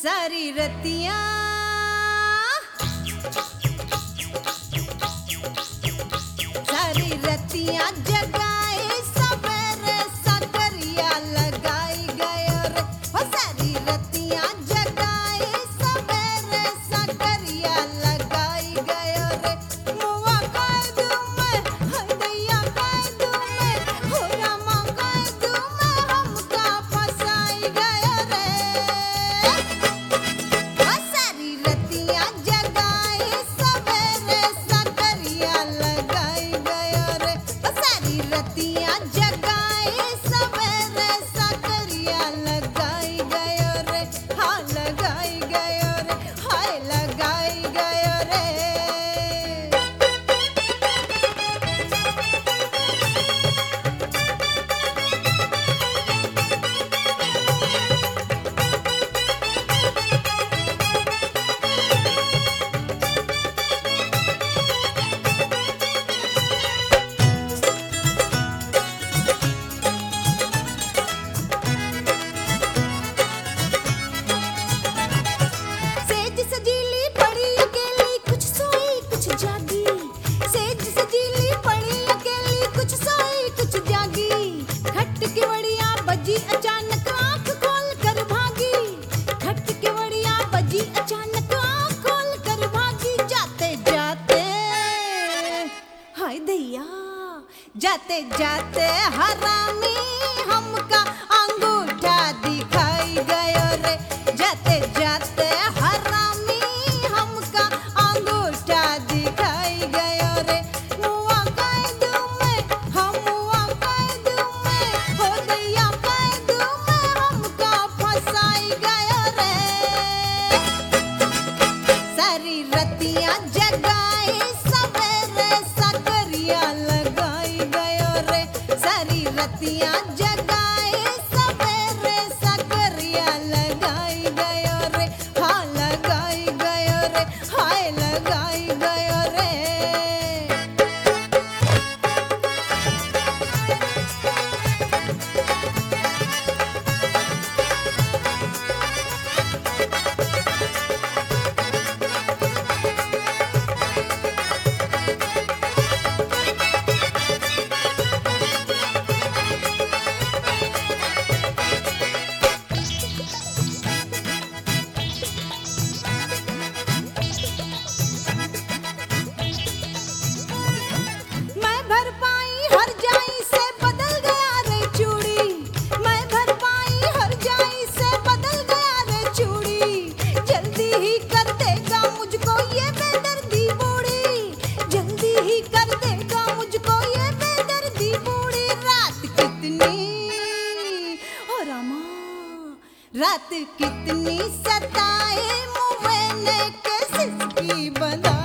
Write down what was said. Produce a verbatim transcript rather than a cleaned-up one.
सारी रतियां सारी रतियां जगाए सवेरे सकरिया लगाई गयो रे ओ सारी रतियां जगाए सवेरे सकरिया लगाई गयो रे मुआ कह दूं मैं हदैया कह दूं मैं हो रामा कह दूं मैं हमका फसाई गयो रे ओ सारी रतियां जगाए सवेरे सकरिया लगाई गयो रे ओ सारी रतियां जगाए सवेरे सकरिया लगाई गयो रे हाँ लगाई गयो रे हाय लगाई गयो रे सेज सजीली पड़ी अकेली कुछ सोई कुछ जागी सेज सजीली पड़ी अकेली कुछ सोई कुछ जागी खट के वड़िया बजी अचानक आंख खोल कर भागी खट के वड़िया बजी अचानक आंख खोल कर भागी जाते जाते हाय दैया जाते जाते हरामी हमका अंगूठा दिखाई गयो रे जाते जाते हरामी हमका अंगूठा दिखाई गयो रे मुआ कह दूं मैं हम मुआ कह दूं मैं हो दैया कह दूं मैं हमका फसाई गयो रे सारी रतियां जगाए सवेरे सकरिया लगाई गयो रे सारी रतियां जगाए सवेरे सकरिया लगाई गयो रे हाँ लगाई गयो रे हाय लगाई गयो रे मैं भर पाई हर जाई से बदल गया रे चूड़ी मैं भर पाई हर जाई से बदल गया रे चूड़ी जल्दी ही कर देगा मुझको ये बेदर्दी बूढ़ी जल्दी ही कर देगा मुझको ये बेदर्दी बूढ़ी रात कितनी ओ रामा रात कितनी सताए मुँह मैंने के सिसकी बंधा